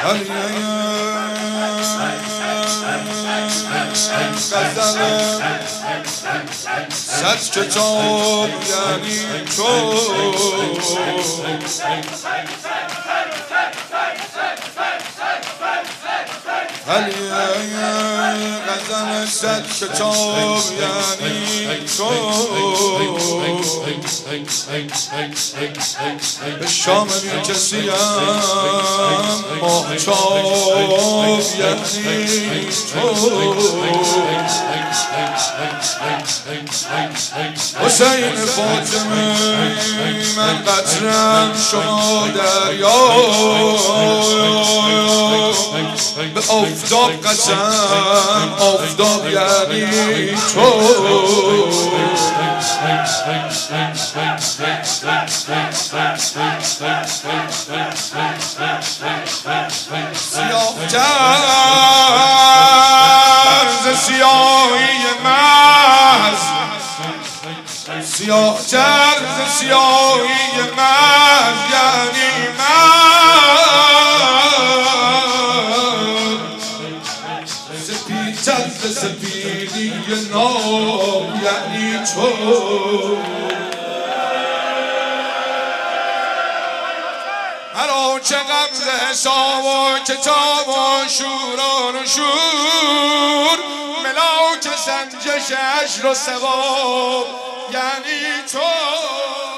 صد کتاب یعنی تو غزل صد کتاب یعنی تو به شام بی کسیم محتاب یعنی تو حسین فاطمه من قطرم شما دریا به آفتاب قسم آفتاب یعنی تو سیاه ز سیاهی محض سیاه ز سیاهی محض یعنی سپیدتر سپیدی نام یعنی تو هرآنچه غمز حساب و کتاب و شوران و شور ملاک سنجش اجر و ثواب یعنی تو